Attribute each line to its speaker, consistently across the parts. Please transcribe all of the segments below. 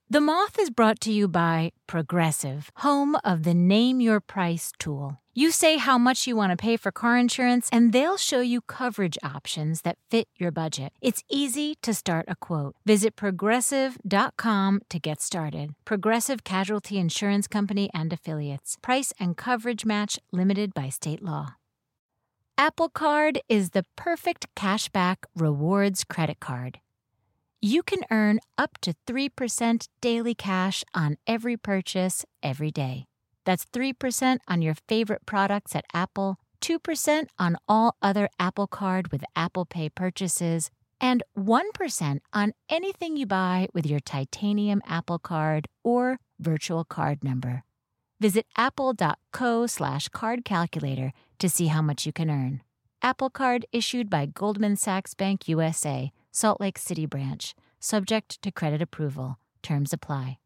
Speaker 1: The Moth is brought to you by Progressive, home of the Name Your Price tool. You say how much you want to pay for car insurance, and they'll show you coverage options that fit your budget. It's easy to start a quote. Visit Progressive.com to get started. Progressive Casualty Insurance Company and Affiliates. Price and coverage match limited by state law. Apple Card is the perfect cashback rewards credit card. You can earn up to 3% daily cash on every purchase every day. That's 3% on your favorite products at Apple, 2% on all other Apple Card with Apple Pay purchases, and 1% on anything you buy with your titanium Apple Card or virtual card number. Visit apple.co/card calculator to see how much you can earn. Apple Card issued by Goldman Sachs Bank USA, Salt Lake City branch. Subject to credit approval. Terms apply.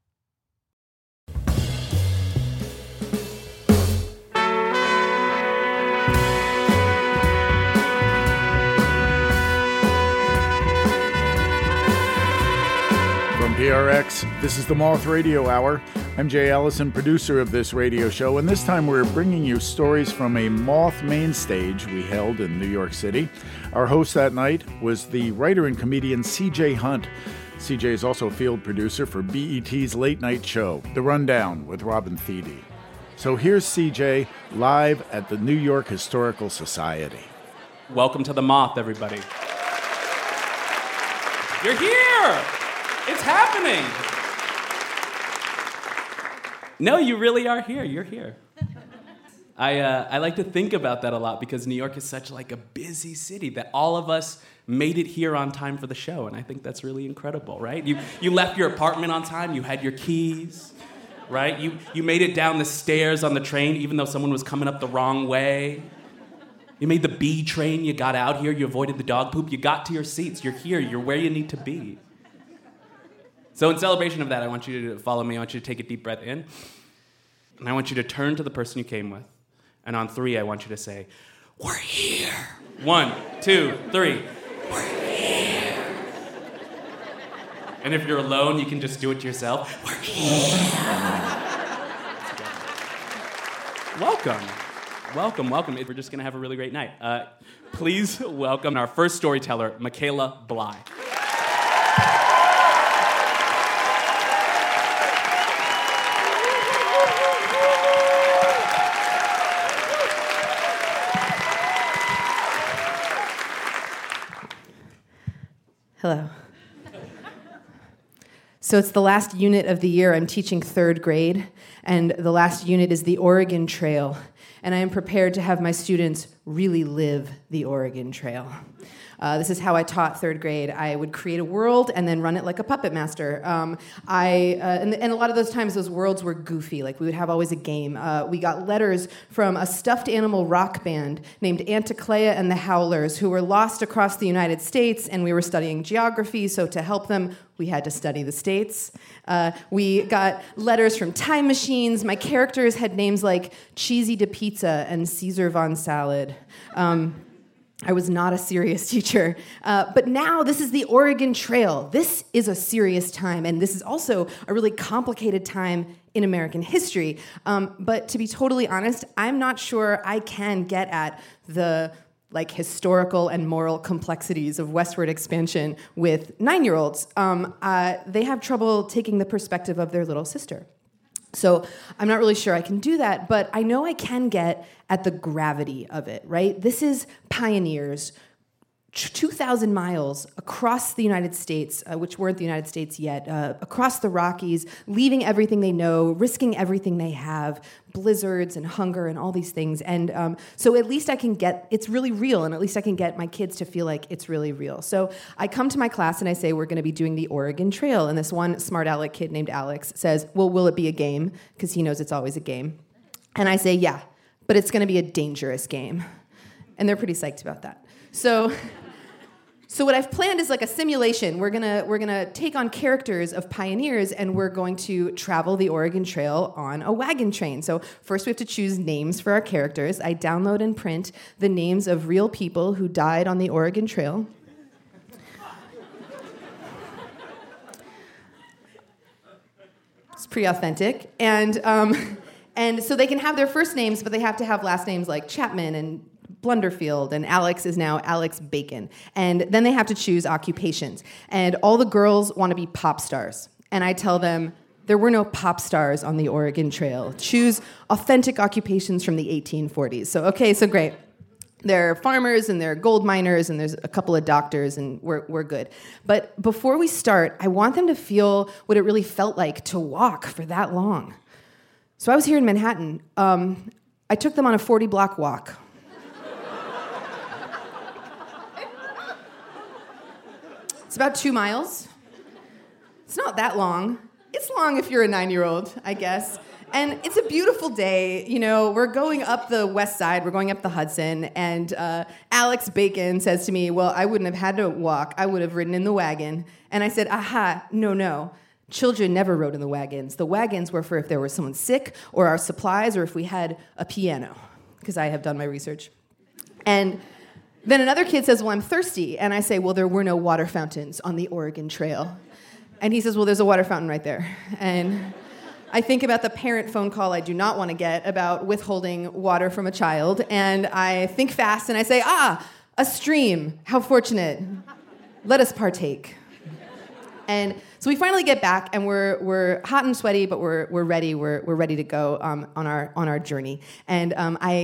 Speaker 2: From PRX, this is the Moth Radio Hour. I'm Jay Ellison, producer of this radio show, and this time we're bringing you stories from a Moth main stage we held in New York City. Our host that night was the writer and comedian C.J. Hunt. C.J. is also a field producer for BET's late night show, The Rundown with Robin Thede. So here's C.J. live at the New York Historical Society.
Speaker 3: Welcome to the Moth, everybody. You're here! It's happening! No, you really are here. You're here. I like to think about that a lot because New York is such like a busy city that all of us made it here on time for the show, and I think that's really incredible, right? You left your apartment on time, you had your keys, right? You made it down the stairs on the train even though someone was coming up the wrong way. You made the B train, you got out here, you avoided the dog poop, you got to your seats, you're here, you're where you need to be. So in celebration of that, I want you to follow me. I want you to take a deep breath in. And I want you to turn to the person you came with. And on 3, I want you to say, "We're here." 1, 2, 3. We're here. And if you're alone, you can just do it to yourself. We're here. Welcome. Welcome, welcome. We're just going to have a really great night. Please welcome our first storyteller, Michaela Bly.
Speaker 4: Hello. So it's the last unit of the year. I'm teaching 3rd grade, and the last unit is the Oregon Trail, and I am prepared to have my students really live the Oregon Trail. This is how I taught 3rd grade. I would create a world and then run it like a puppet master. And a lot of those times, those worlds were goofy. Like, we would have always a game. We got letters from a stuffed animal rock band named Anticlea and the Howlers, who were lost across the United States, and we were studying geography, so to help them, we had to study the states. We got letters from time machines. My characters had names like Cheesy de Pizza and Caesar von Salad. I was not a serious teacher. But now this is the Oregon Trail. This is a serious time, and this is also a really complicated time in American history. But to be totally honest, I'm not sure I can get at the historical and moral complexities of westward expansion with 9-year-olds. They have trouble taking the perspective of their little sister. So I'm not really sure I can do that, but I know I can get at the gravity of it, right? This is pioneers 2,000 miles across the United States, which weren't the United States yet, across the Rockies, leaving everything they know, risking everything they have, blizzards and hunger and all these things. And so at least I can get, it's really real, and at least I can get my kids to feel like it's really real. So I come to my class and I say, we're going to be doing the Oregon Trail. And this one smart aleck kid named Alex says, well, will it be a game? Because he knows it's always a game. And I say, yeah, but it's going to be a dangerous game. And they're pretty psyched about that. So what I've planned is like a simulation. We're gonna take on characters of pioneers, and we're going to travel the Oregon Trail on a wagon train. So first we have to choose names for our characters. I download and print the names of real people who died on the Oregon Trail. It's pretty authentic. And so they can have their first names, but they have to have last names like Chapman and Blunderfield, and Alex is now Alex Bacon. And then they have to choose occupations. And all the girls want to be pop stars. And I tell them, there were no pop stars on the Oregon Trail. Choose authentic occupations from the 1840s. So great. They're farmers, and they're gold miners, and there's a couple of doctors, and we're good. But before we start, I want them to feel what it really felt like to walk for that long. So I was here in Manhattan. I took them on a 40-block walk. It's about 2 miles. It's not that long. It's long if you're a 9-year-old, I guess. And it's a beautiful day. You know, we're going up the west side. We're going up the Hudson. And Alex Bacon says to me, well, I wouldn't have had to walk. I would have ridden in the wagon. And I said, aha, no. Children never rode in the wagons. The wagons were for if there was someone sick or our supplies or if we had a piano, because I have done my research. And then another kid says, well, I'm thirsty. And I say, well, there were no water fountains on the Oregon Trail. And he says, well, there's a water fountain right there. And I think about the parent phone call I do not want to get about withholding water from a child. And I think fast and I say, a stream. How fortunate. Let us partake. And so we finally get back, and we're hot and sweaty, but we're ready. We're ready to go on our journey. And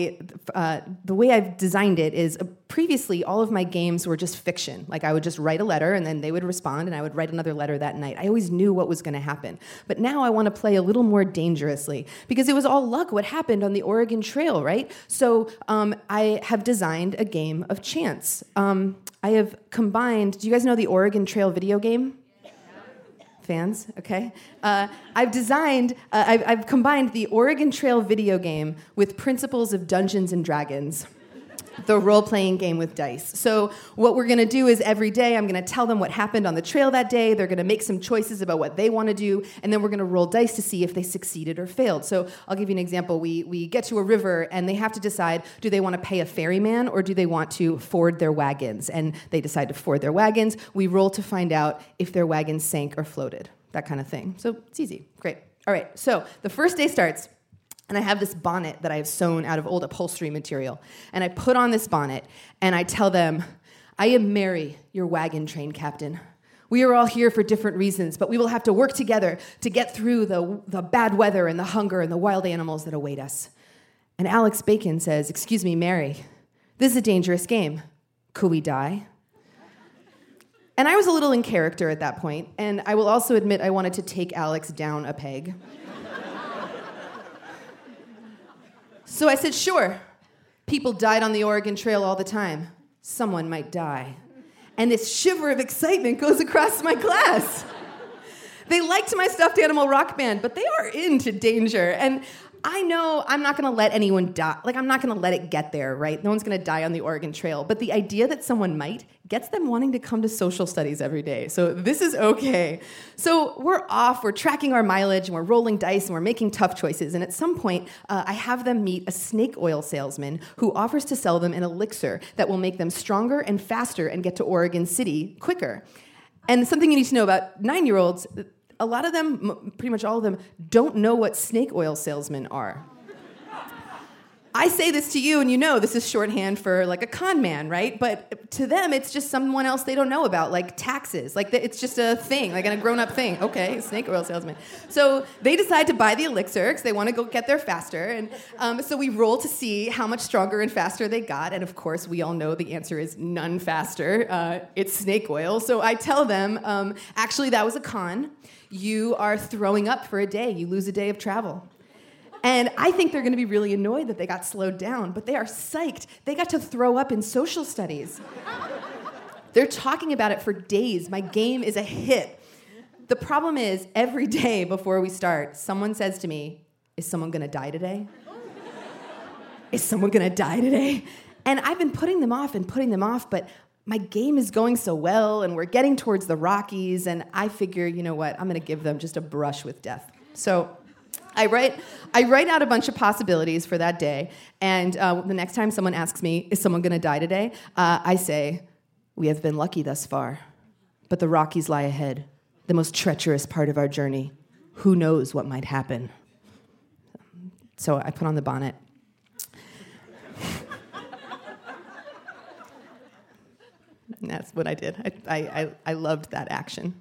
Speaker 4: the way I've designed it is previously all of my games were just fiction. Like I would just write a letter, and then they would respond, and I would write another letter that night. I always knew what was going to happen. But now I want to play a little more dangerously because it was all luck what happened on the Oregon Trail, right? So I have designed a game of chance. I have combined. Do you guys know the Oregon Trail video game? Fans, okay? I've combined the Oregon Trail video game with principles of Dungeons and Dragons, the role-playing game with dice. So what we're going to do is every day I'm going to tell them what happened on the trail that day. They're going to make some choices about what they want to do, and then we're going to roll dice to see if they succeeded or failed. So I'll give you an example. We get to a river, and they have to decide, do they want to pay a ferryman or do they want to ford their wagons? And they decide to ford their wagons. We roll to find out if their wagons sank or floated, that kind of thing. So it's easy. Great. All right, so the first day starts, and I have this bonnet that I have sewn out of old upholstery material. And I put on this bonnet, and I tell them, I am Mary, your wagon train captain. We are all here for different reasons, but we will have to work together to get through the bad weather and the hunger and the wild animals that await us. And Alex Bacon says, excuse me, Mary, this is a dangerous game. Could we die? And I was a little in character at that point, and I will also admit I wanted to take Alex down a peg. So I said, sure. People died on the Oregon Trail all the time. Someone might die. And this shiver of excitement goes across my class. They liked my stuffed animal rock band, but they are into danger. And I know I'm not going to let anyone die. Like, I'm not going to let it get there, right? No one's going to die on the Oregon Trail. But the idea that someone might gets them wanting to come to social studies every day. So this is okay. So we're off. We're tracking our mileage, and we're rolling dice, and we're making tough choices. And at some point, I have them meet a snake oil salesman who offers to sell them an elixir that will make them stronger and faster and get to Oregon City quicker. And something you need to know about 9-year-olds, a lot of them, pretty much all of them, don't know what snake oil salesmen are. I say this to you, and you know this is shorthand for like a con man, right? But to them, it's just someone else they don't know about, like taxes. Like it's just a thing, like a grown-up thing. Okay, snake oil salesman. So they decide to buy the elixir because they want to go get there faster. And so we roll to see how much stronger and faster they got. And of course, we all know the answer is none faster. It's snake oil. So I tell them, actually, that was a con. You are throwing up for a day. You lose a day of travel. And I think they're going to be really annoyed that they got slowed down, but they are psyched. They got to throw up in social studies. They're talking about it for days. My game is a hit. The problem is, every day before we start, someone says to me, is someone going to die today? Is someone going to die today? And I've been putting them off, but my game is going so well, and we're getting towards the Rockies, and I figure, you know what, I'm going to give them just a brush with death. So I write out a bunch of possibilities for that day, and the next time someone asks me, is someone going to die today? I say, we have been lucky thus far, but the Rockies lie ahead, the most treacherous part of our journey. who knows what might happen. So I put on the bonnet. And that's what I did. I loved that action.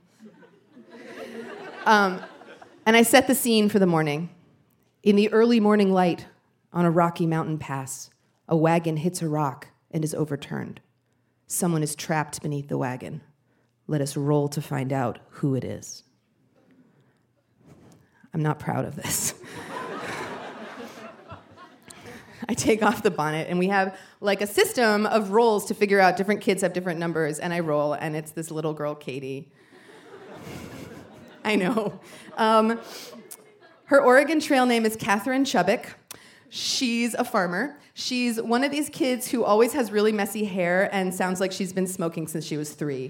Speaker 4: And I set the scene for the morning. In the early morning light, on a rocky mountain pass, a wagon hits a rock and is overturned. Someone is trapped beneath the wagon. Let us roll to find out who it is. I'm not proud of this. I take off the bonnet, and we have like a system of rolls to figure out different kids have different numbers, and I roll, and it's this little girl, Katie. I know. Her Oregon Trail name is Catherine Chubbuck. She's a farmer. She's one of these kids who always has really messy hair and sounds like she's been smoking since she was 3.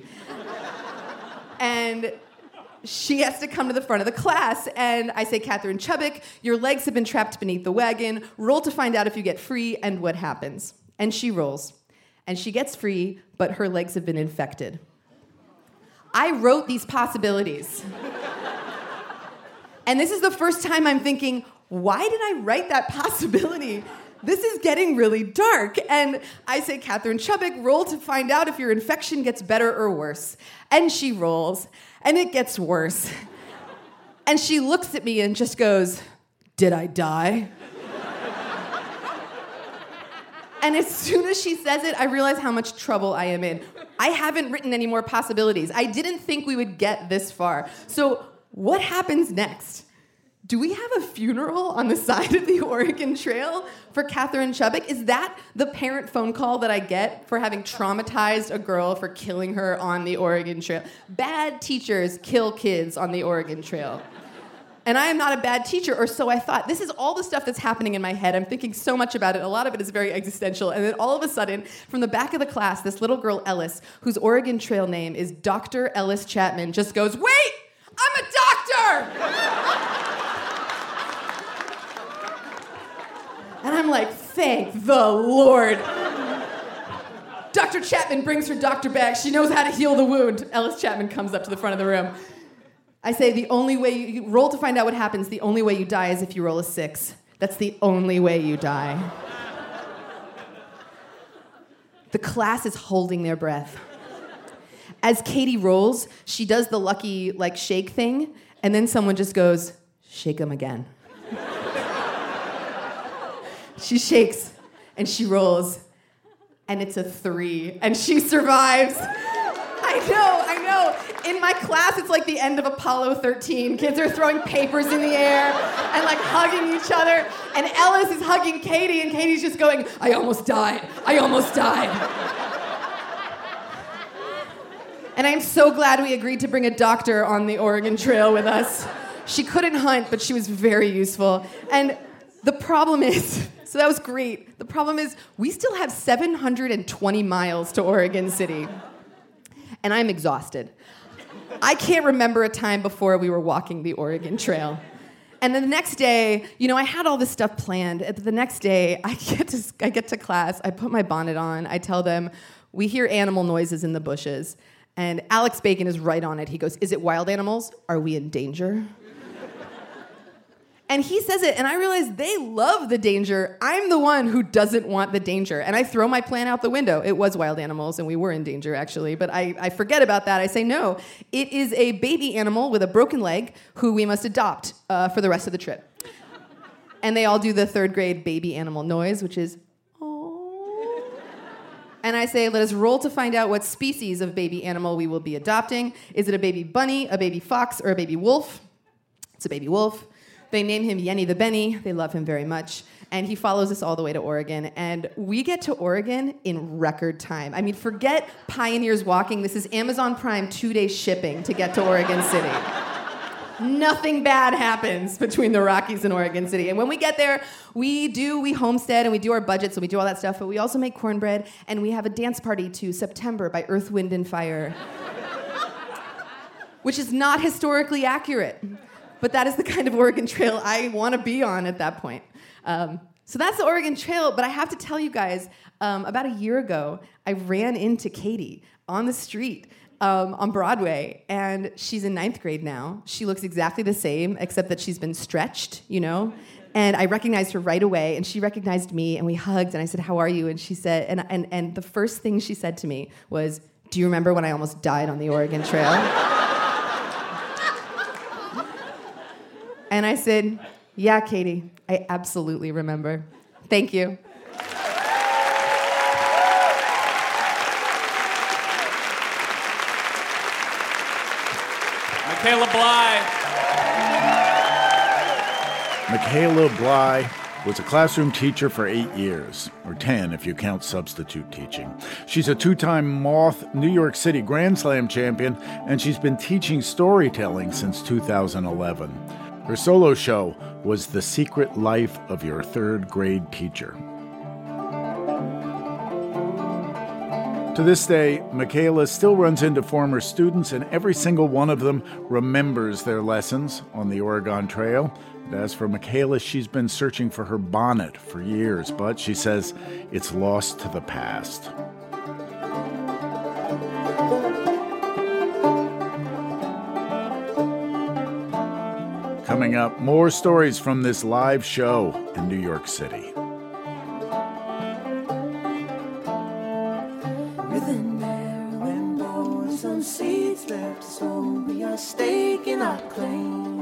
Speaker 4: And she has to come to the front of the class, and I say, Catherine Chubbuck, your legs have been trapped beneath the wagon. Roll to find out if you get free and what happens. And she rolls. And she gets free, but her legs have been infected. I wrote these possibilities. And this is the first time I'm thinking, why did I write that possibility? This is getting really dark. And I say, Catherine Chubbuck, roll to find out if your infection gets better or worse. And she rolls, and it gets worse. And she looks at me and just goes, did I die? And as soon as she says it, I realize how much trouble I am in. I haven't written any more possibilities. I didn't think we would get this far. So what happens next? Do we have a funeral on the side of the Oregon Trail for Catherine Chubbuck? Is that the parent phone call that I get for having traumatized a girl for killing her on the Oregon Trail? Bad teachers kill kids on the Oregon Trail. And I am not a bad teacher, or so I thought. This is all the stuff that's happening in my head. I'm thinking so much about it. A lot of it is very existential. And then all of a sudden, from the back of the class, this little girl, Ellis, whose Oregon Trail name is Dr. Ellis Chapman, just goes, wait, I'm a doctor! And I'm like, thank the Lord. Dr. Chapman brings her doctor bag. She knows how to heal the wound. Ellis Chapman comes up to the front of the room. I say, the only way you roll to find out what happens, the only way you die is if you roll a 6. That's the only way you die. The class is holding their breath. As Katie rolls, she does the lucky, shake thing, and then someone just goes, shake them again. She shakes, and she rolls, and it's a 3, and she survives. I know. In my class, it's like the end of Apollo 13. Kids are throwing papers in the air and hugging each other, and Ellis is hugging Katie, and Katie's just going, I almost died. And I'm so glad we agreed to bring a doctor on the Oregon Trail with us. She couldn't hunt, but she was very useful. And the problem is, so that was great. The problem is we still have 720 miles to Oregon City. And I'm exhausted. I can't remember a time before we were walking the Oregon Trail. And then the next day, I had all this stuff planned. The next day, I get to class. I put my bonnet on. I tell them, we hear animal noises in the bushes. And Alex Bacon is right on it. He goes, is it wild animals? Are we in danger? And he says it, and I realize they love the danger. I'm the one who doesn't want the danger. And I throw my plan out the window. It was wild animals, and we were in danger, actually. But I forget about that. I say, no, it is a baby animal with a broken leg who we must adopt for the rest of the trip. And they all do the 3rd grade baby animal noise, which is, oh. And I say, let us roll to find out what species of baby animal we will be adopting. Is it a baby bunny, a baby fox, or a baby wolf? It's a baby wolf. They name him Yenny the Benny. They love him very much. And he follows us all the way to Oregon. And we get to Oregon in record time. I mean, forget pioneers walking. This is Amazon Prime 2-day shipping to get to Oregon City. Nothing bad happens between the Rockies and Oregon City. And when we get there, we homestead and we do our budgets and we do all that stuff. But we also make cornbread and we have a dance party to September by Earth, Wind, and Fire. Which is not historically accurate. But that is the kind of Oregon Trail I want to be on at that point. So that's the Oregon Trail. But I have to tell you guys, about a year ago, I ran into Katie on the street. on Broadway, and she's in 9th grade now. She looks exactly the same, except that she's been stretched, And I recognized her right away, and she recognized me, and we hugged, and I said, "How are you?" And she said, and the first thing she said to me was, "Do you remember when I almost died on the Oregon Trail?" And I said, "Yeah, Katie, I absolutely remember. Thank you."
Speaker 3: Michaela Bly.
Speaker 2: Michaela Bly was a classroom teacher for 8 years, or 10 if you count substitute teaching. She's a 2-time Moth New York City Grand Slam champion, and she's been teaching storytelling since 2011. Her solo show was The Secret Life of Your Third Grade Teacher. To this day, Michaela still runs into former students, and every single one of them remembers their lessons on the Oregon Trail. And as for Michaela, she's been searching for her bonnet for years, but she says it's lost to the past. Coming up, more stories from this live show in New York City.
Speaker 5: Within there, when boys, some seeds left, so we are staking our claim.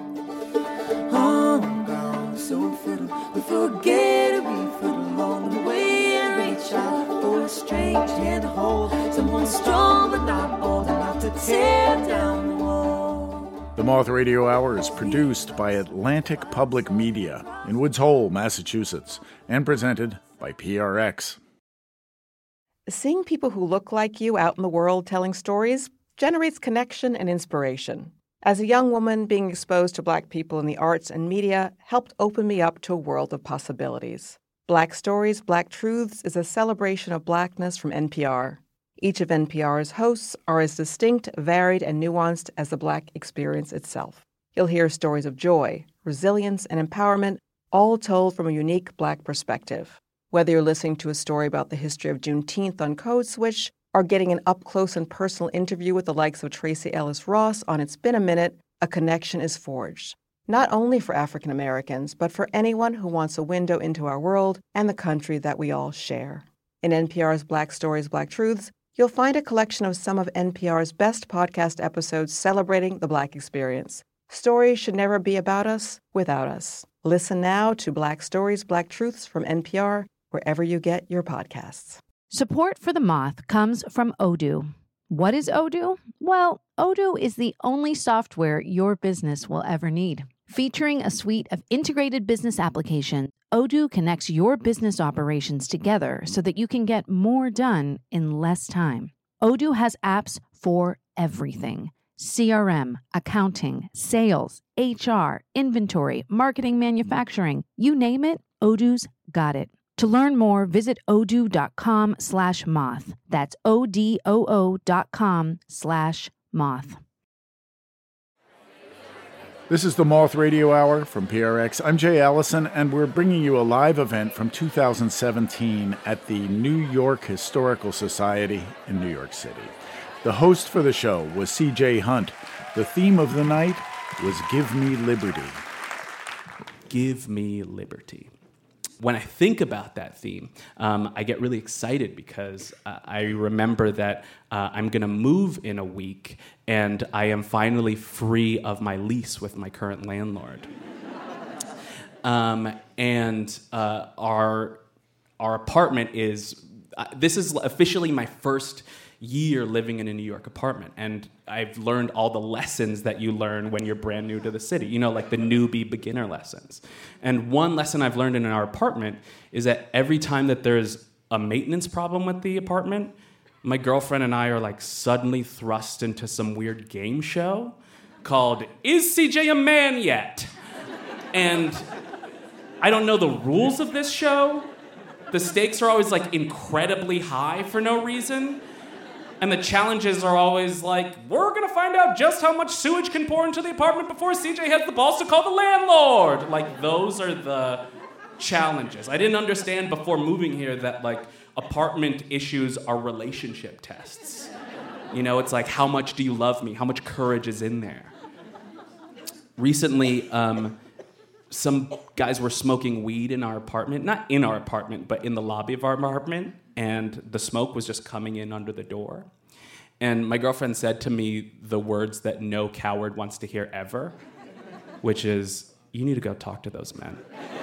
Speaker 5: On ground so fertile, we forget we foot along the way and reach out for a strange hand to hold. Someone strong but not bold enough to tear down the wall.
Speaker 2: The Moth Radio Hour is produced by Atlantic Public Media in Woods Hole, Massachusetts, and presented by PRX.
Speaker 6: Seeing people who look like you out in the world telling stories generates connection and inspiration. As a young woman, being exposed to Black people in the arts and media helped open me up to a world of possibilities. Black Stories, Black Truths is a celebration of Blackness from NPR. Each of NPR's hosts are as distinct, varied, and nuanced as the Black experience itself. You'll hear stories of joy, resilience, and empowerment, all told from a unique Black perspective. Whether you're listening to a story about the history of Juneteenth on Code Switch or getting an up-close and personal interview with the likes of Tracee Ellis Ross on It's Been a Minute, a connection is forged. Not only for African Americans, but for anyone who wants a window into our world and the country that we all share. In NPR's Black Stories, Black Truths, you'll find a collection of some of NPR's best podcast episodes celebrating the Black experience. Stories should never be about us without us. Listen now to Black Stories, Black Truths from NPR, wherever you get your podcasts.
Speaker 7: Support for The Moth comes from Odoo. What is Odoo? Well, Odoo is the only software your business will ever need. Featuring a suite of integrated business applications, Odoo connects your business operations together so that you can get more done in less time. Odoo has apps for everything: CRM, accounting, sales, HR, inventory, marketing, manufacturing. You name it, Odoo's got it. To learn more, visit odoo.com/moth. That's odoo.com/moth.
Speaker 2: This is the Moth Radio Hour from PRX. I'm Jay Allison, and we're bringing you a live event from 2017 at the New York Historical Society in New York City. The host for the show was C.J. Hunt. The theme of the night was Give Me Liberty.
Speaker 3: Give me liberty. When I think about that theme, I get really excited because I remember that I'm going to move in a week, and I am finally free of my lease with my current landlord. And our apartment is, this is officially my first year living in a New York apartment, and I've learned all the lessons that you learn when you're brand new to the city, like the newbie beginner lessons. And one lesson I've learned in our apartment is that every time that there's a maintenance problem with the apartment, my girlfriend and I are suddenly thrust into some weird game show called Is CJ a Man Yet? And I don't know the rules of this show. The stakes are always incredibly high for no reason. And the challenges are always we're going to find out just how much sewage can pour into the apartment before CJ has the balls to call the landlord. Those are the challenges. I didn't understand before moving here that, apartment issues are relationship tests. You know, it's like, how much do you love me? How much courage is in there? Recently, some guys were smoking weed in our apartment. Not in our apartment, but in the lobby of our apartment. And the smoke was just coming in under the door. And my girlfriend said to me the words that no coward wants to hear ever, which is, you need to go talk to those men.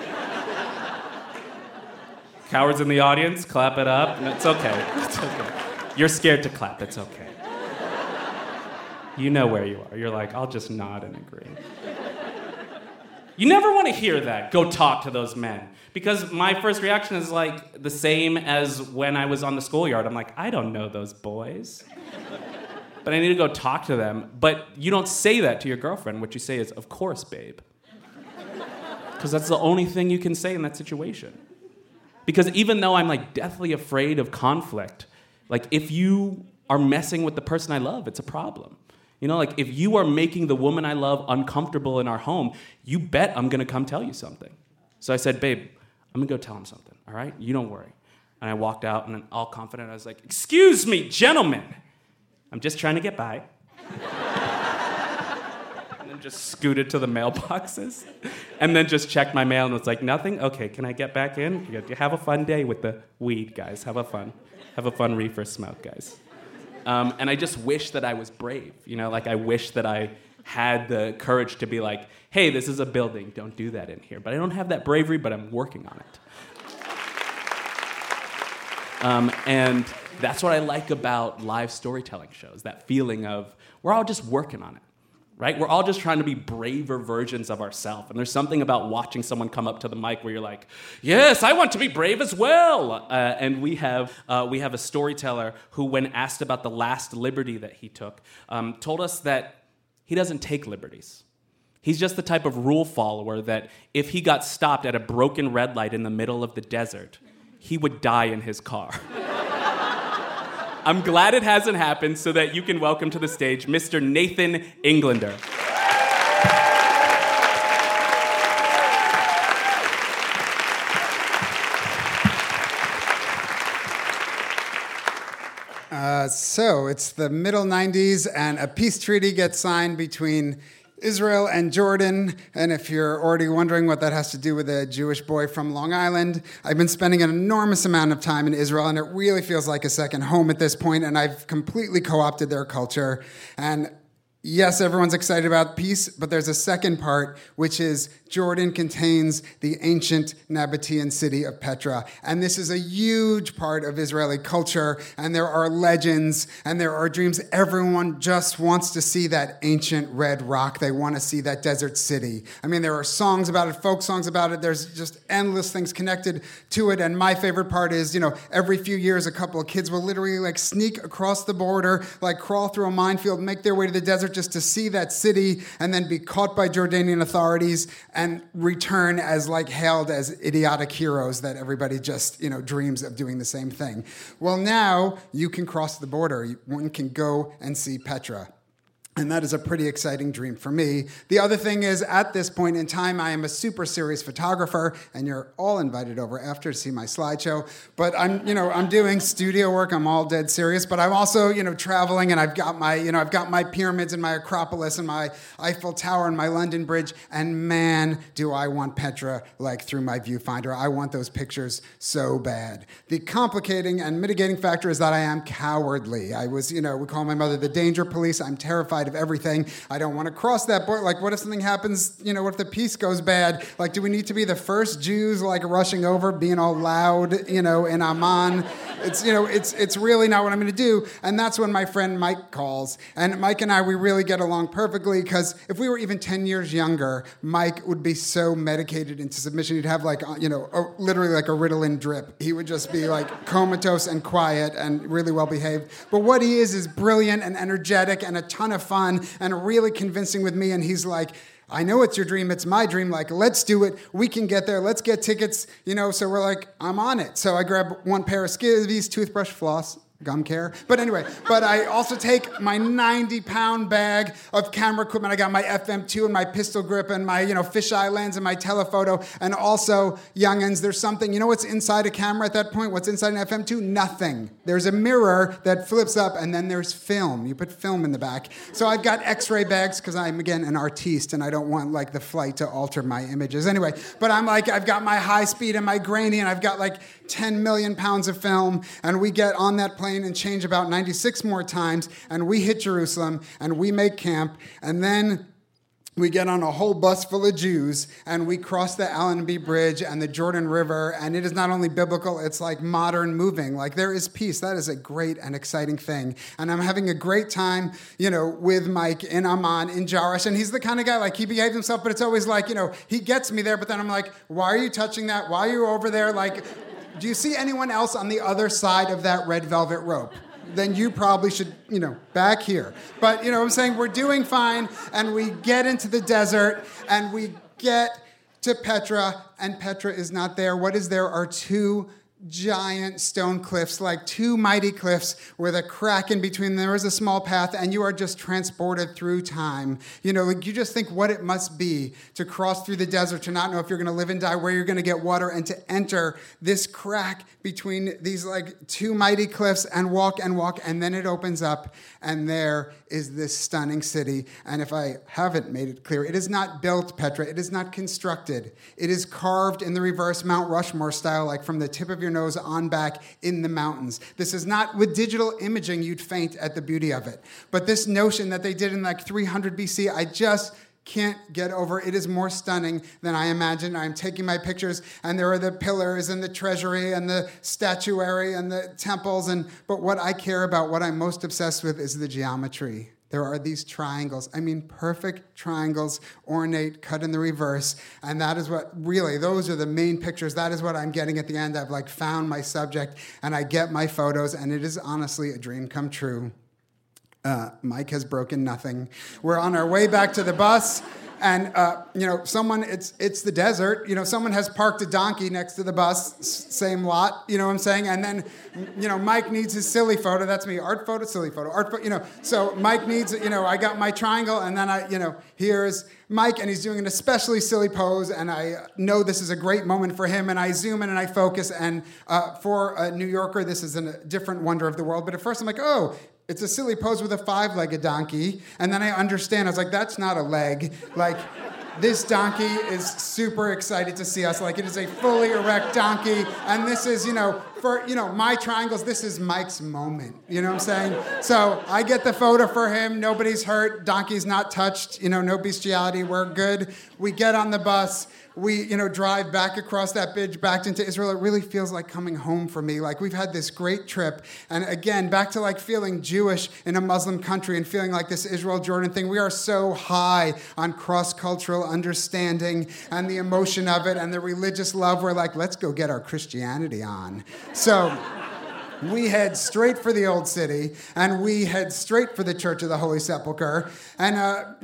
Speaker 3: Cowards in the audience, clap it up. No, it's okay. It's okay. You're scared to clap. It's okay. You know where you are. You're like, I'll just nod and agree. You never want to hear that. Go talk to those men. Because my first reaction is like the same as when I was on the schoolyard. I'm like, I don't know those boys. But I need to go talk to them. But you don't say that to your girlfriend. What you say is, of course, babe. Because that's the only thing you can say in that situation. Because even though I'm like deathly afraid of conflict, like if you are messing with the person I love, it's a problem. You know, like if you are making the woman I love uncomfortable in our home, you bet I'm gonna come tell you something. So I said, babe, I'm gonna go tell him something, all right? You don't worry. And I walked out and all confident, I was like, excuse me, gentlemen. I'm just trying to get by. And then just scooted to the mailboxes. And then just checked my mail and was like, nothing? Okay, can I get back in? You have a fun day with the weed, guys. Have a fun reefer smoke, guys. And I just wish that I was brave. You know, like I wish that I had the courage to be like, hey, this is a building. Don't do that in here. But I don't have that bravery, but I'm working on it. And that's what I like about live storytelling shows, that feeling of we're all just working on it, right? We're all just trying to be braver versions of ourselves. And there's something about watching someone come up to the mic where you're like, yes, I want to be brave as well. And we have a storyteller who, when asked about the last liberty that he took, told us that he doesn't take liberties. He's just the type of rule follower that if he got stopped at a broken red light in the middle of the desert, he would die in his car. I'm glad it hasn't happened so that you can welcome to the stage Mr. Nathan Englander.
Speaker 8: So it's the middle 90s and a peace treaty gets signed between Israel and Jordan, and if you're already wondering what that has to do with a Jewish boy from Long Island, I've been spending an enormous amount of time in Israel, and it really feels like a second home at this point, and I've completely co-opted their culture. And yes, everyone's excited about peace, but there's a second part, which is Jordan contains the ancient Nabatean city of Petra. And this is a huge part of Israeli culture, and there are legends, and there are dreams. Everyone just wants to see that ancient red rock. They want to see that desert city. I mean, there are songs about it, folk songs about it. There's just endless things connected to it. And my favorite part is, you know, every few years, a couple of kids will literally like sneak across the border, like crawl through a minefield, make their way to the desert just to see that city, and then be caught by Jordanian authorities and return as like hailed as idiotic heroes that everybody just, you know, dreams of doing the same thing. Well, now you can cross the border. One can go and see Petra. And that is a pretty exciting dream for me. The other thing is, at this point in time, I am a super serious photographer, and you're all invited over after to see my slideshow. But I'm doing studio work. I'm all dead serious. But I'm also, traveling, and I've got my pyramids and my Acropolis and my Eiffel Tower and my London Bridge. And man, do I want Petra like through my viewfinder. I want those pictures so bad. The complicating and mitigating factor is that I am cowardly. I was, we call my mother the danger police. I'm terrified of everything. I don't want to cross that border. Like, what if something happens? What if the peace goes bad? Like, do we need to be the first Jews like rushing over, being all loud, in Amman? It's really not what I'm going to do. And that's when my friend Mike calls. And Mike and I, we really get along perfectly, because if we were even 10 years younger, Mike would be so medicated into submission. He'd have literally like a Ritalin drip. He would just be like comatose and quiet and really well behaved. But what he is brilliant and energetic and a ton of fun and really convincing with me. And he's like, I know it's your dream. It's my dream. Like, let's do it. We can get there. Let's get tickets. So we're like, I'm on it. So I grab one pair of skivvies, toothbrush, floss, gum care. But anyway, I also take my 90-pound bag of camera equipment. I got my FM2 and my pistol grip and my, fisheye lens and my telephoto. And also, youngins, there's something, what's inside a camera at that point? What's inside an FM2? Nothing. There's a mirror that flips up, and then there's film. You put film in the back. So I've got X-ray bags because I'm, again, an artiste, and I don't want, the flight to alter my images. Anyway, but I've got my high speed and my grainy, and I've got, 10 million pounds of film, and we get on that plane and change about 96 more times, and we hit Jerusalem, and we make camp, and then we get on a whole bus full of Jews, and we cross the Allenby Bridge and the Jordan River, and it is not only biblical, it's modern moving. There is peace. That is a great and exciting thing. And I'm having a great time, with Mike in Amman, in Jarash, and he's the kind of guy, he behaves himself, but it's always he gets me there, but then I'm like, why are you touching that? Why are you over there? Do you see anyone else on the other side of that red velvet rope? Then you probably should, back here. But, I'm saying we're doing fine, and we get into the desert, and we get to Petra, and Petra is not there. What is there are two giant stone cliffs, two mighty cliffs with a crack in between. There is a small path, and you are just transported through time. You just think what it must be to cross through the desert, to not know if you're going to live and die, where you're going to get water, and to enter this crack between these two mighty cliffs and walk, and then it opens up, and there is this stunning city. And if I haven't made it clear, it is not built, Petra. It is not constructed. It is carved in the reverse Mount Rushmore style, from the tip of your nose on back in the mountains. This is not, with digital imaging, you'd faint at the beauty of it. But this notion that they did in 300 BC, I just can't get over. It is more stunning than I imagined. I'm taking my pictures, and there are the pillars and the treasury and the statuary and the temples. But what I care about, what I'm most obsessed with, is the geometry. There are these triangles. Perfect triangles, ornate, cut in the reverse. And that is what, really, those are the main pictures. That is what I'm getting at the end. I've found my subject, and I get my photos, and it is honestly a dream come true. Mike has broken nothing. We're on our way back to the bus. And, someone, it's the desert. Someone has parked a donkey next to the bus, same lot, you know what I'm saying? And then, Mike needs his silly photo. That's me, art photo, silly photo, art photo, So Mike needs, I got my triangle, and then here's Mike, and he's doing an especially silly pose, and I know this is a great moment for him, and I zoom in and I focus, and for a New Yorker, this is a different wonder of the world. But at first I'm like, oh, it's a silly pose with a 5-legged donkey. And then I understand. I was like, that's not a leg. This donkey is super excited to see us. It is a fully erect donkey. And this is, for, my triangles, this is Mike's moment. You know what I'm saying? So I get the photo for him. Nobody's hurt. Donkey's not touched. No bestiality. We're good. We get on the bus. We, drive back across that bridge back into Israel. It really feels like coming home for me. We've had this great trip. And again, back to feeling Jewish in a Muslim country and feeling like this Israel-Jordan thing. We are so high on cross-cultural understanding and the emotion of it and the religious love. We're let's go get our Christianity on. So we head straight for the Old City, and we head straight for the Church of the Holy Sepulchre. And,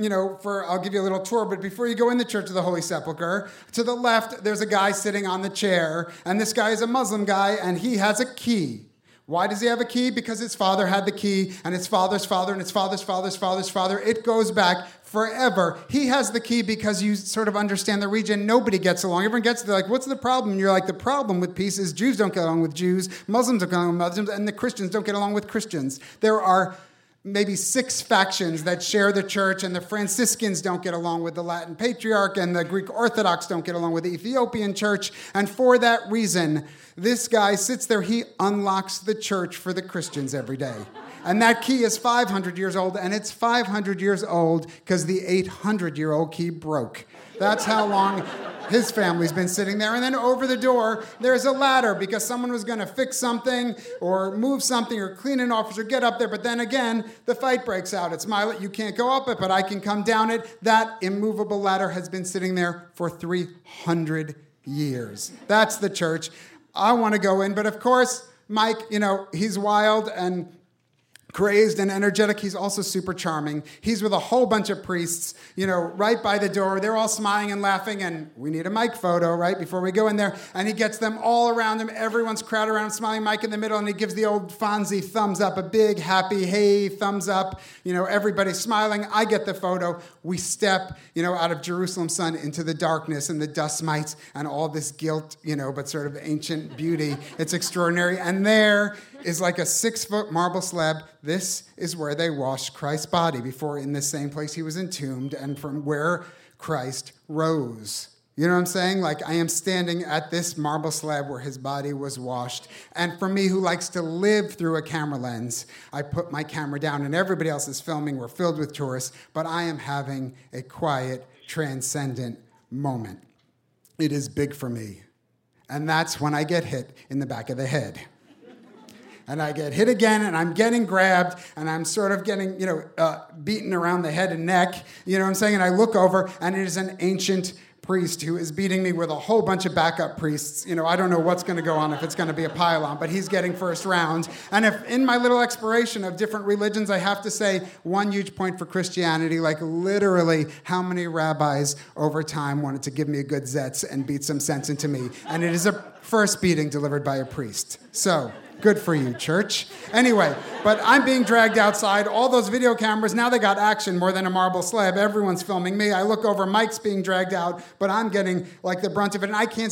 Speaker 8: I'll give you a little tour, but before you go in the Church of the Holy Sepulchre, to the left, there's a guy sitting on the chair, and this guy is a Muslim guy, and he has a key. Why does he have a key? Because his father had the key, and his father's father, and his father's father's father's father. It goes back forever. He has the key because you sort of understand the region. Nobody gets along. Everyone gets there what's the problem? And you're the problem with peace is Jews don't get along with Jews, Muslims don't get along with Muslims, and the Christians don't get along with Christians. There are maybe 6 factions that share the church, and the Franciscans don't get along with the Latin Patriarch, and the Greek Orthodox don't get along with the Ethiopian church. And for that reason, this guy sits there, he unlocks the church for the Christians every day. And that key is 500 years old, and it's 500 years old because the 800-year-old key broke. That's how long his family's been sitting there. And then over the door, there's a ladder because someone was going to fix something or move something or clean an office or get up there. But then again, the fight breaks out. It's you can't go up it, but I can come down it. That immovable ladder has been sitting there for 300 years. That's the church. I want to go in, but of course, Mike, he's wild and crazed and energetic. He's also super charming. He's with a whole bunch of priests, right by the door. They're all smiling and laughing, and we need a Mike photo, right, before we go in there. And he gets them all around him. Everyone's crowded around, smiling, Mike in the middle, and he gives the old Fonzie thumbs up, a big, happy, hey, thumbs up. Everybody's smiling. I get the photo. We step, out of Jerusalem sun into the darkness and the dust mites and all this guilt, but sort of ancient beauty. It's extraordinary. And there is like a 6-foot marble slab. This is where they washed Christ's body before, in the same place he was entombed, and from where Christ rose. You know what I'm saying? Like, I am standing at this marble slab where his body was washed. And for me, who likes to live through a camera lens, I put my camera down, and everybody else is filming. We're filled with tourists, but I am having a quiet, transcendent moment. It is big for me. And that's when I get hit in the back of the head. And I get hit again, and I'm getting grabbed, and I'm sort of getting, beaten around the head and neck. You know what I'm saying? And I look over, and it is an ancient priest who is beating me with a whole bunch of backup priests. I don't know what's going to go on, if it's going to be a pile-on, but he's getting first round. And if in my little exploration of different religions, I have to say one huge point for Christianity, like literally how many rabbis over time wanted to give me a good zetz and beat some sense into me. And it is a first beating delivered by a priest. So good for you, church. Anyway, but I'm being dragged outside. All those video cameras, now they got action more than a marble slab. Everyone's filming me. I look over, Mike's being dragged out, but I'm getting like the brunt of it, and I can't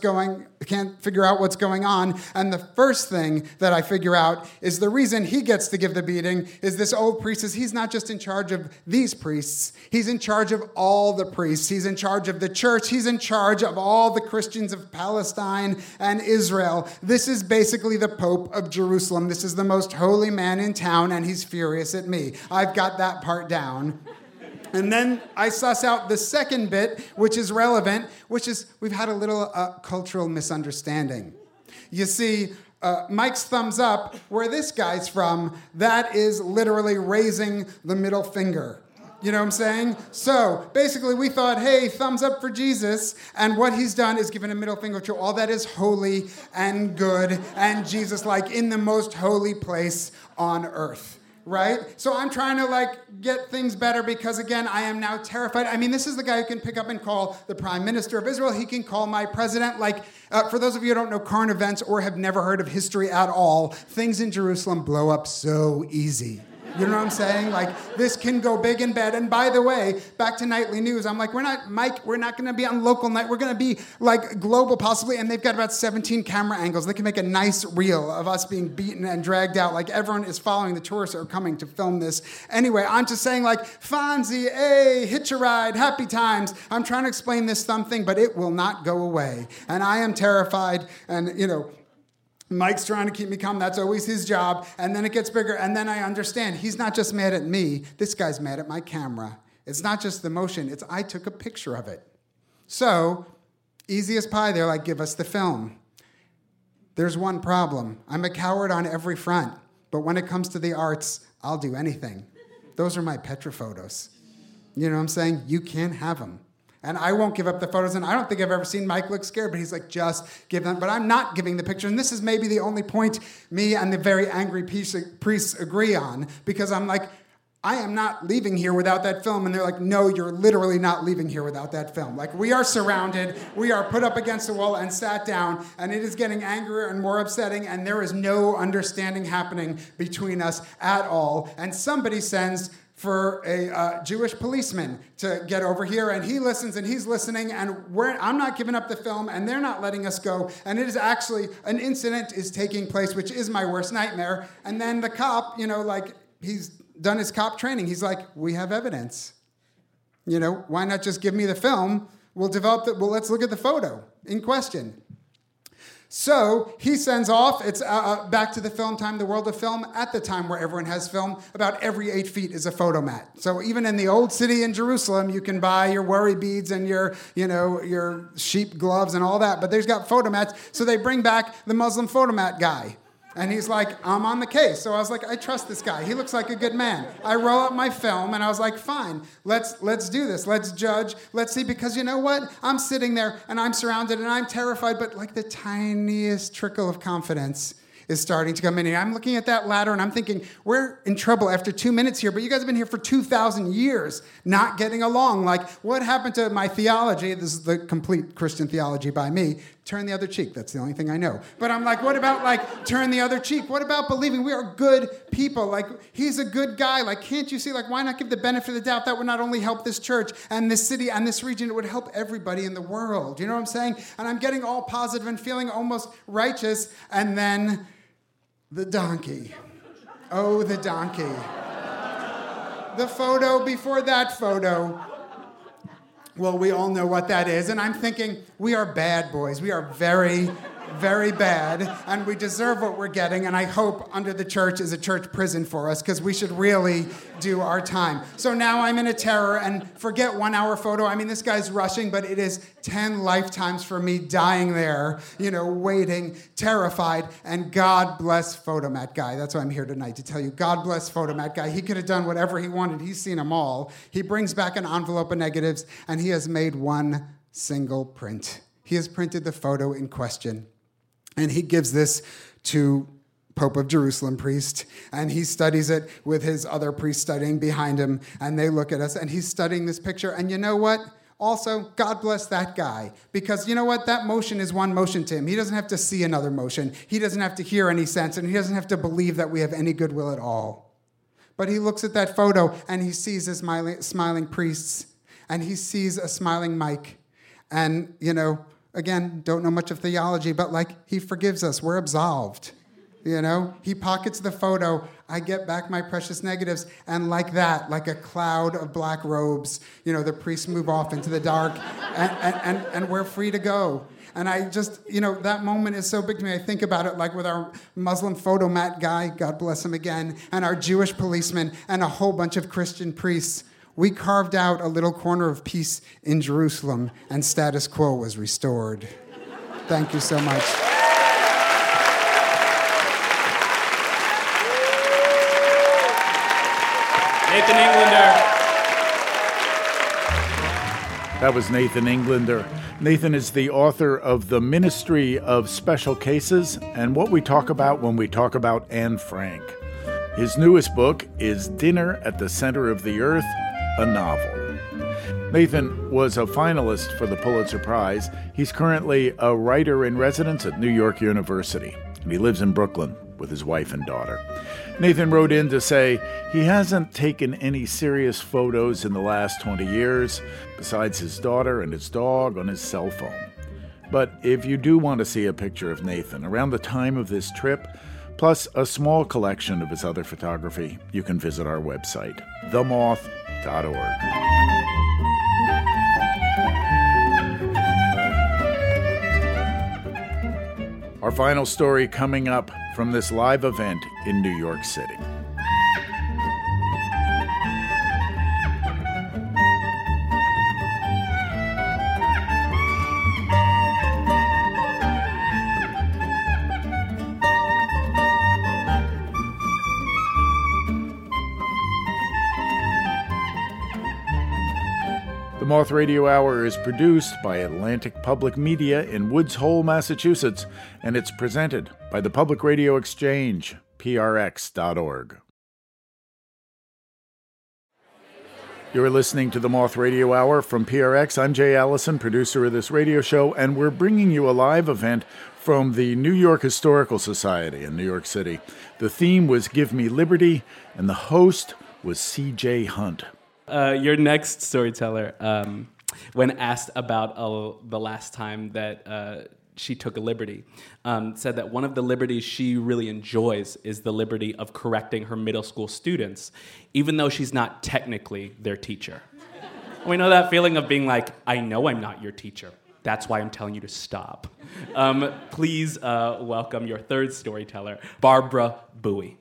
Speaker 8: figure out what's going on. And the first thing that I figure out is the reason he gets to give the beating is this old priest he's not just in charge of these priests. He's in charge of all the priests. He's in charge of the church. He's in charge of all the Christians of Palestine and Israel. This is basically the Pope of Jerusalem. This is the most holy man in town, and he's furious at me. I've got that part down. And then I suss out the second bit, which is relevant, which is we've had a little cultural misunderstanding. You see, Mike's thumbs up, where this guy's from, that is literally raising the middle finger. You know what I'm saying? So basically we thought, hey, thumbs up for Jesus. And what he's done is given a middle finger to all that is holy and good and Jesus-like in the most holy place on earth. Right? So I'm trying to get things better because, again, I am now terrified. I mean, this is the guy who can pick up and call the Prime Minister of Israel. He can call my president. For those of you who don't know current events or have never heard of history at all, things in Jerusalem blow up so easy. You know what I'm saying? This can go big and bad. And by the way, back to nightly news, I'm like, we're not going to be on local night. We're going to be global possibly. And they've got about 17 camera angles. They can make a nice reel of us being beaten and dragged out. Everyone is following. The tourists are coming to film this. Anyway, I'm just saying Fonzie, hey, hitch a ride, happy times. I'm trying to explain this thumb thing, but it will not go away. And I am terrified. And, Mike's trying to keep me calm. That's always his job. And then it gets bigger. And then I understand. He's not just mad at me. This guy's mad at my camera. It's not just the motion. It's I took a picture of it. So, easy as pie, they're like, give us the film. There's one problem. I'm a coward on every front. But when it comes to the arts, I'll do anything. Those are my Petra photos. You know what I'm saying? You can't have them. And I won't give up the photos, and I don't think I've ever seen Mike look scared, but he's like, just give them. But I'm not giving the picture, and this is maybe the only point me and the very angry priests agree on, because I'm like, I am not leaving here without that film. And they're like, no, you're literally not leaving here without that film. We are surrounded, we are put up against the wall and sat down, and it is getting angrier and more upsetting, and there is no understanding happening between us at all. And somebody sends for a Jewish policeman to get over here, and he listens and he's listening, and I'm not giving up the film, and they're not letting us go, and it is actually, an incident is taking place, which is my worst nightmare, and then the cop, he's done his cop training, he's like, we have evidence. Why not just give me the film? Let's look at the photo in question. So he sends off, it's back to the film time, the world of film, at the time where everyone has film, about every 8 feet is a photo mat. So even in the old city in Jerusalem, you can buy your worry beads and your sheep gloves and all that, but there's got photo mats, so they bring back the Muslim photo mat guy. And he's like, I'm on the case. So I was like, I trust this guy. He looks like a good man. I roll up my film, and I was like, fine, let's do this. Let's judge. Let's see, because you know what? I'm sitting there, and I'm surrounded, and I'm terrified, but the tiniest trickle of confidence is starting to come in. And I'm looking at that ladder and I'm thinking, we're in trouble after 2 minutes here, but you guys have been here for 2,000 years not getting along. Like, what happened to my theology? This is the complete Christian theology by me. Turn the other cheek. That's the only thing I know. But I'm like, what about, like, turn the other cheek? What about believing we are good people? Like, he's a good guy. Like, can't you see, like, why not give the benefit of the doubt? That would not only help this church and this city and this region, it would help everybody in the world. You know what I'm saying? And I'm getting all positive and feeling almost righteous. And then the donkey. Oh, the donkey. The photo before that photo. Well, we all know what that is. And I'm thinking, we are bad boys. We are very, very bad. And we deserve what we're getting. And I hope under the church is a church prison for us, because we should really do our time. So now I'm in a terror, and forget 1 hour photo. I mean, this guy's rushing, but it is 10 lifetimes for me dying there, waiting, terrified. And God bless Photomat Guy. That's why I'm here tonight, to tell you, God bless Photomat Guy. He could have done whatever he wanted. He's seen them all. He brings back an envelope of negatives, and he has made one single print. He has printed the photo in question. And he gives this to Pope of Jerusalem priest, and he studies it with his other priests studying behind him, and they look at us, and he's studying this picture, and you know what? Also, God bless that guy, because you know what? That motion is one motion to him. He doesn't have to see another motion. He doesn't have to hear any sense, and he doesn't have to believe that we have any goodwill at all. But he looks at that photo, and he sees his smiling priests, and he sees a smiling Mike, and, again, don't know much of theology, but he forgives us. We're absolved. He pockets the photo. I get back my precious negatives. And like that, like a cloud of black robes, the priests move off into the dark, and we're free to go. And I just, that moment is so big to me. I think about it like with our Muslim Photomat Guy, God bless him again, and our Jewish policemen, and a whole bunch of Christian priests. We carved out a little corner of peace in Jerusalem, and status quo was restored. Thank you so much.
Speaker 3: Nathan Englander.
Speaker 2: That was Nathan Englander. Nathan is the author of The Ministry of Special Cases and What We Talk About When We Talk About Anne Frank. His newest book is Dinner at the Center of the Earth, a novel. Nathan was a finalist for the Pulitzer Prize. He's currently a writer in residence at New York University, and he lives in Brooklyn with his wife and daughter. Nathan wrote in to say he hasn't taken any serious photos in the last 20 years, besides his daughter and his dog on his cell phone. But if you do want to see a picture of Nathan around the time of this trip, plus a small collection of his other photography, you can visit our website, themoth.org. Our final story coming up from this live event in New York City. The Moth Radio Hour is produced by Atlantic Public Media in Woods Hole, Massachusetts, and it's presented by the Public Radio Exchange, prx.org. You're listening to the Moth Radio Hour from PRX. I'm Jay Allison, producer of this radio show, and we're bringing you a live event from the New York Historical Society in New York City. The theme was Give Me Liberty, and the host was C.J. Hunt.
Speaker 3: Your next storyteller, when asked about the last time that she took a liberty, said that one of the liberties she really enjoys is the liberty of correcting her middle school students, even though she's not technically their teacher. We know that feeling of being like, I know I'm not your teacher. That's why I'm telling you to stop. Please welcome your third storyteller, Barbara Bowie.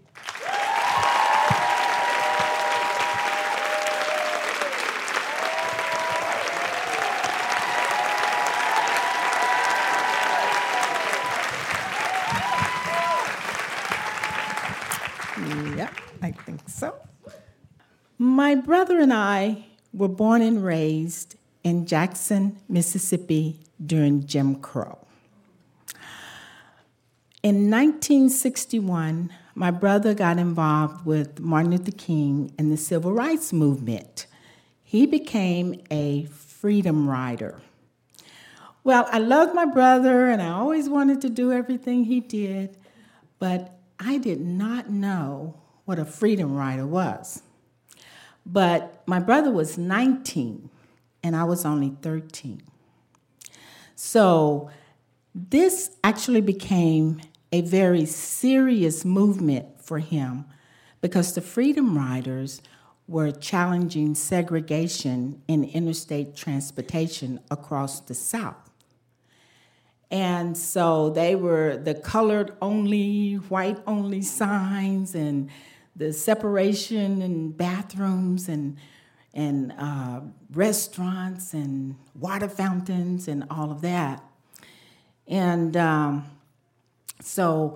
Speaker 9: Yep, I think so. My brother and I were born and raised in Jackson, Mississippi during Jim Crow. In 1961, my brother got involved with Martin Luther King and the Civil Rights Movement. He became a freedom rider. Well, I loved my brother, and I always wanted to do everything he did, but I did not know what a freedom rider was. But my brother was 19, and I was only 13. So this actually became a very serious movement for him because the Freedom Riders were challenging segregation in interstate transportation across the South. And so they were the colored only, white only signs and the separation in bathrooms and restaurants and water fountains and all of that. And so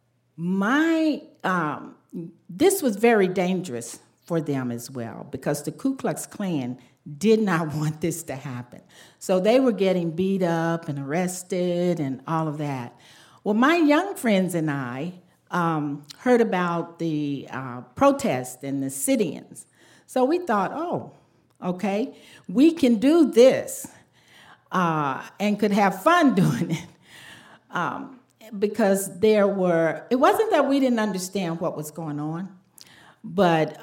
Speaker 9: this was very dangerous for them as well because the Ku Klux Klan did not want this to happen. So they were getting beat up and arrested and all of that. Well, my young friends and I heard about the protest and the sit-ins. So we thought, oh, okay, we can do this and could have fun doing it. Because it wasn't that we didn't understand what was going on, but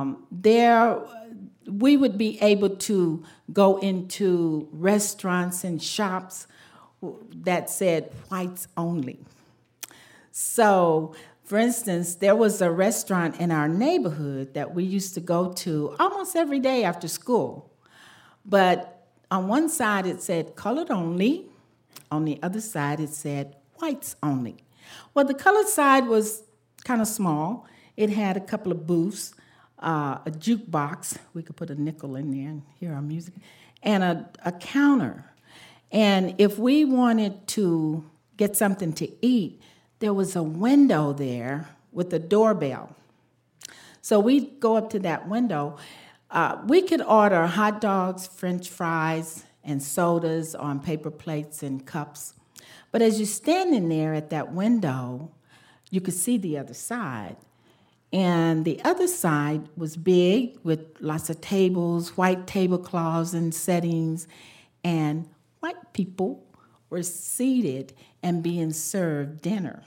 Speaker 9: we would be able to go into restaurants and shops that said whites only. So, for instance, there was a restaurant in our neighborhood that we used to go to almost every day after school. But on one side it said colored only, on the other side it said whites only. Well, the colored side was kind of small. It had a couple of booths, a jukebox, we could put a nickel in there and hear our music, and a counter. And if we wanted to get something to eat, there was a window there with a doorbell. So we'd go up to that window. We could order hot dogs, French fries, and sodas on paper plates and cups. But as you're standing there at that window, you could see the other side. And the other side was big with lots of tables, white tablecloths and settings, and white people were seated and being served dinner.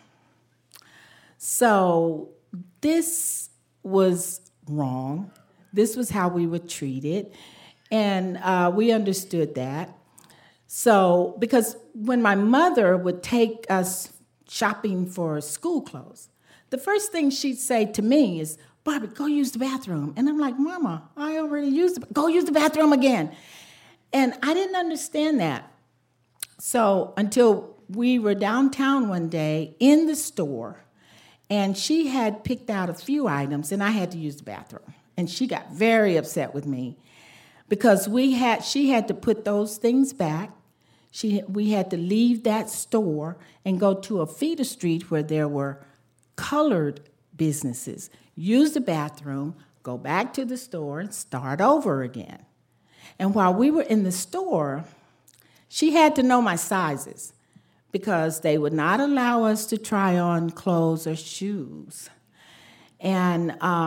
Speaker 9: So this was wrong. This was how we were treated, and we understood that. So, because when my mother would take us shopping for school clothes, the first thing she'd say to me is, Barbara, go use the bathroom. And I'm like, Mama, I already used it. Go use the bathroom again. And I didn't understand that. So until we were downtown one day in the store, and she had picked out a few items, and I had to use the bathroom. And she got very upset with me because she had to put those things back. We had to leave that store and go to a feeder street where there were colored businesses, use the bathroom, go back to the store, and start over again. And while we were in the store, she had to know my sizes because they would not allow us to try on clothes or shoes. And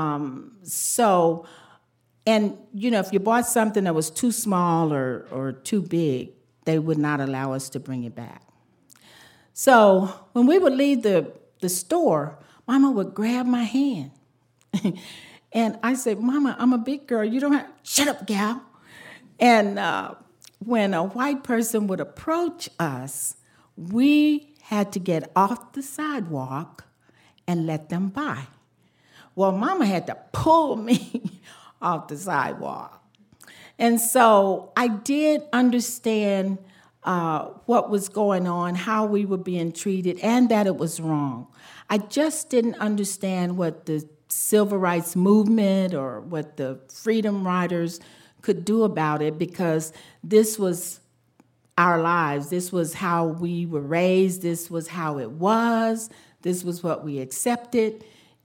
Speaker 9: if you bought something that was too small or too big, they would not allow us to bring it back. So when we would leave the store, Mama would grab my hand. And I said, Mama, I'm a big girl. You don't have, shut up, gal. And when a white person would approach us, we had to get off the sidewalk and let them by. Well, Mama had to pull me off the sidewalk. And so I did understand what was going on, how we were being treated, and that it was wrong. I just didn't understand what the Civil Rights Movement or what the Freedom Riders could do about it because this was our lives. This was how we were raised. This was how it was. This was what we accepted,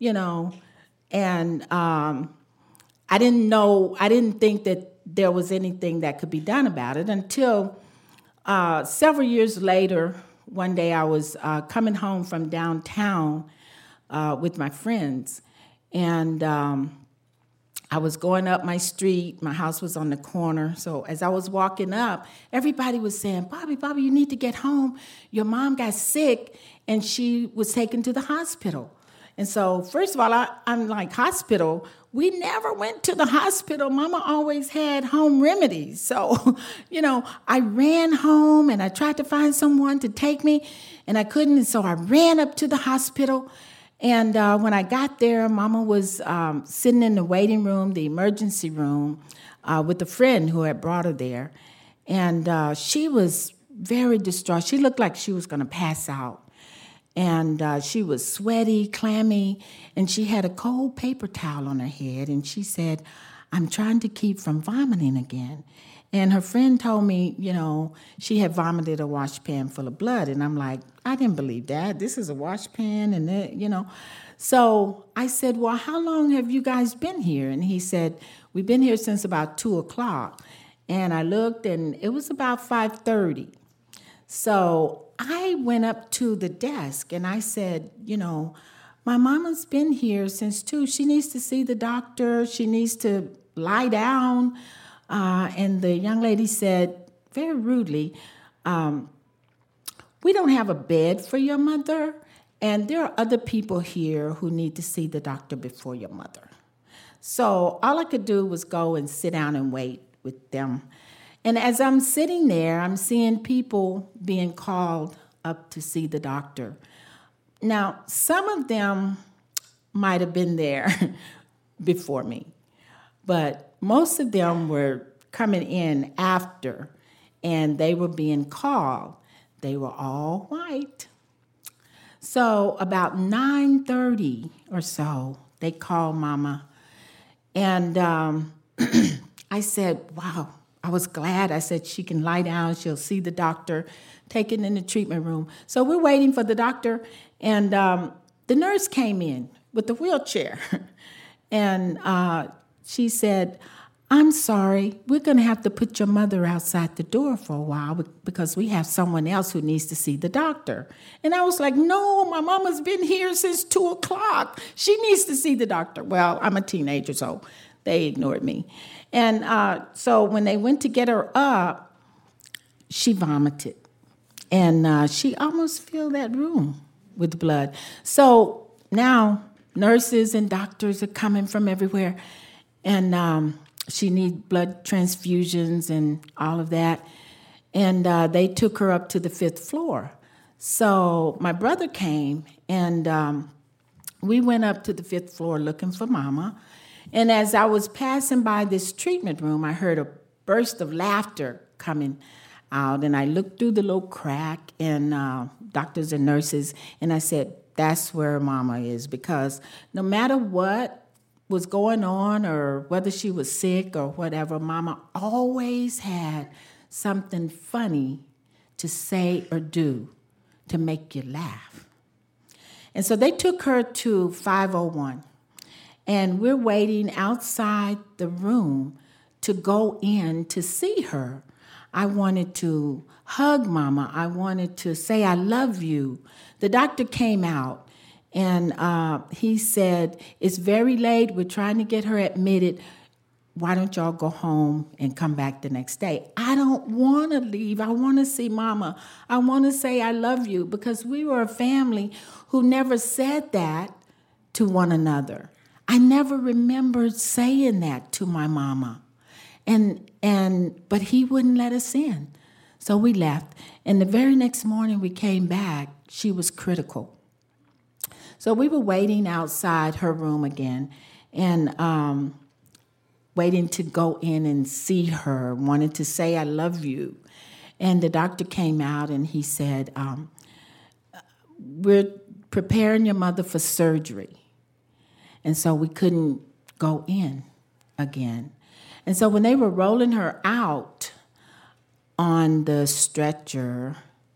Speaker 9: And I didn't think that there was anything that could be done about it until several years later one day I was coming home from downtown with my friends, and I was going up my street. My house was on the corner. So as I was walking up, everybody was saying, Bobby, you need to get home. Your mom got sick, and she was taken to the hospital. And so, first of all, I'm like, hospital? We never went to the hospital. Mama always had home remedies. So, I ran home, and I tried to find someone to take me, and I couldn't. And so I ran up to the hospital. And when I got there, Mama was sitting in the waiting room, the emergency room, with a friend who had brought her there. And she was very distraught. She looked like she was going to pass out. And she was sweaty, clammy, and she had a cold paper towel on her head. And she said, I'm trying to keep from vomiting again. And her friend told me, she had vomited a washpan full of blood. And I'm like, I didn't believe that. This is a washpan and So I said, well, how long have you guys been here? And he said, we've been here since about 2:00. And I looked, and it was about 5:30. So I went up to the desk, and I said, my mama's been here since 2. She needs to see the doctor. She needs to lie down. And the young lady said, very rudely, we don't have a bed for your mother, and there are other people here who need to see the doctor before your mother. So all I could do was go and sit down and wait with them. And as I'm sitting there, I'm seeing people being called up to see the doctor. Now, some of them might have been there before me, but most of them were coming in after, and they were being called. They were all white. So about 9:30 or so, they called Mama. And I said, wow, I was glad. I said, she can lie down. She'll see the doctor, take it in the treatment room. So we're waiting for the doctor, and the nurse came in with the wheelchair. And she said, I'm sorry, we're going to have to put your mother outside the door for a while because we have someone else who needs to see the doctor. And I was like, no, my mama's been here since 2:00. She needs to see the doctor. Well, I'm a teenager, so they ignored me. And so when they went to get her up, she vomited. And she almost filled that room with blood. So now nurses and doctors are coming from everywhere. And she needs blood transfusions and all of that. And they took her up to the 5th floor. So my brother came, and we went up to the 5th floor looking for Mama. And as I was passing by this treatment room, I heard a burst of laughter coming out. And I looked through the little crack, and doctors and nurses, and I said, that's where Mama is, because no matter what was going on or whether she was sick or whatever, Mama always had something funny to say or do to make you laugh. And so they took her to 501, and we're waiting outside the room to go in to see her. I wanted to hug Mama. I wanted to say, I love you. The doctor came out. And he said, it's very late. We're trying to get her admitted. Why don't y'all go home and come back the next day? I don't want to leave. I want to see Mama. I want to say I love you, because we were a family who never said that to one another. I never remembered saying that to my Mama. But he wouldn't let us in. So we left. And the very next morning we came back, she was critical. So we were waiting outside her room again, and waiting to go in and see her, wanted to say, I love you. And the doctor came out, and he said, we're preparing your mother for surgery. And so we couldn't go in again. And so when they were rolling her out on the stretcher,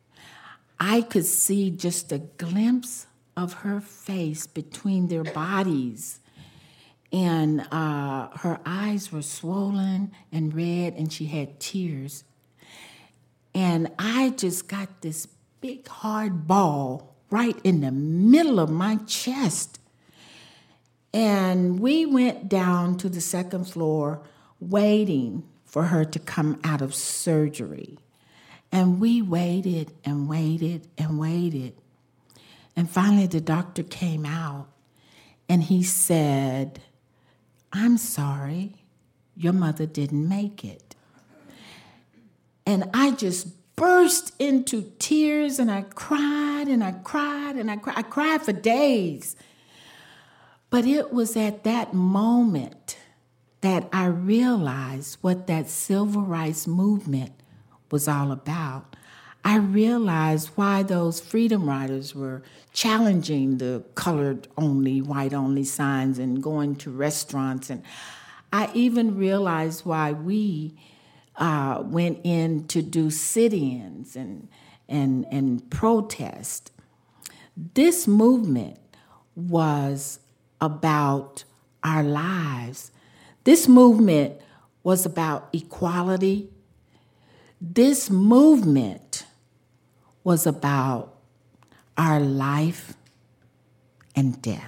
Speaker 9: I could see just a glimpse of her face between their bodies. And her eyes were swollen and red, and she had tears. And I just got this big hard ball right in the middle of my chest. And we went down to the second floor waiting for her to come out of surgery. And we waited and waited and waited. And finally the doctor came out and he said, "I'm sorry, your mother didn't make it." And I just burst into tears and I cried and I cried and I cried. I cried for days. But it was at that moment that I realized what that civil rights movement was all about. I realized why those freedom riders were challenging the colored-only, white-only signs and going to restaurants. And I even realized why we went in to do sit-ins and protest. This movement was about our lives. This movement was about equality. This movement was about our life and death.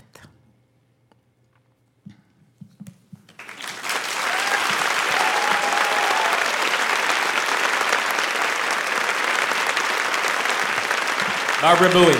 Speaker 3: Barbara Bowie.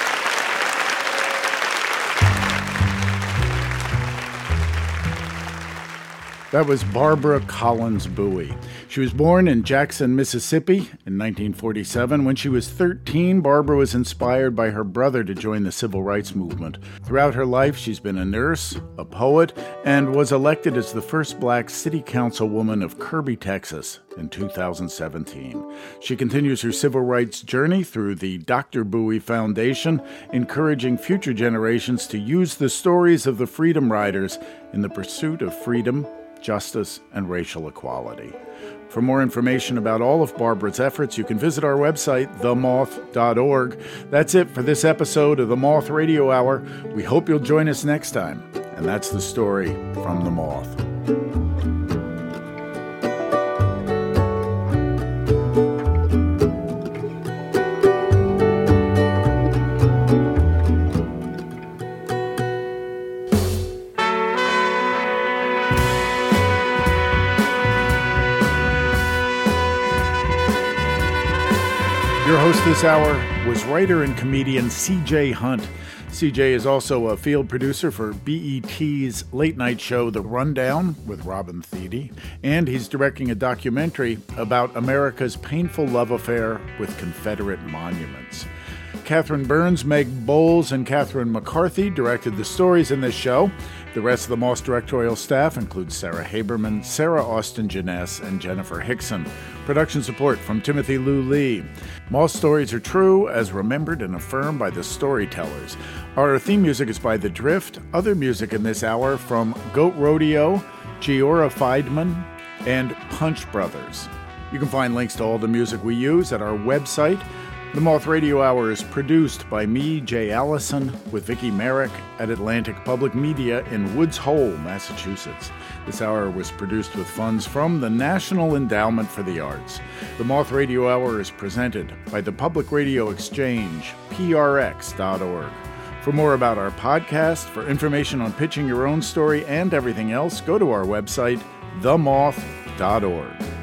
Speaker 2: That was Barbara Collins Bowie. She was born in Jackson, Mississippi in 1947. When she was 13, Barbara was inspired by her brother to join the civil rights movement. Throughout her life, she's been a nurse, a poet, and was elected as the first black city councilwoman of Kirby, Texas in 2017. She continues her civil rights journey through the Dr. Bowie Foundation, encouraging future generations to use the stories of the Freedom Riders in the pursuit of freedom, justice, and racial equality. For more information about all of Barbara's efforts, you can visit our website, themoth.org. That's it for this episode of the Moth Radio Hour. We hope you'll join us next time. And that's the story from The Moth. Your host this hour was writer and comedian C.J. Hunt. C.J. is also a field producer for BET's late-night show The Rundown with Robin Thede, and he's directing a documentary about America's painful love affair with Confederate monuments. Catherine Burns, Meg Bowles, and Catherine McCarthy directed the stories in this show. The rest of the Moss directorial staff includes Sarah Haberman, Sarah Austin-Jeunesse, and Jennifer Hickson. Production support from Timothy Lou Lee. Moss stories are true, as remembered and affirmed by the storytellers. Our theme music is by The Drift. Other music in this hour from Goat Rodeo, Giora Feidman, and Punch Brothers. You can find links to all the music we use at our website. The Moth Radio Hour is produced by me, Jay Allison, with Vicki Merrick at Atlantic Public Media in Woods Hole, Massachusetts. This hour was produced with funds from the National Endowment for the Arts. The Moth Radio Hour is presented by the Public Radio Exchange, prx.org. For more about our podcast, for information on pitching your own story and everything else, go to our website, themoth.org.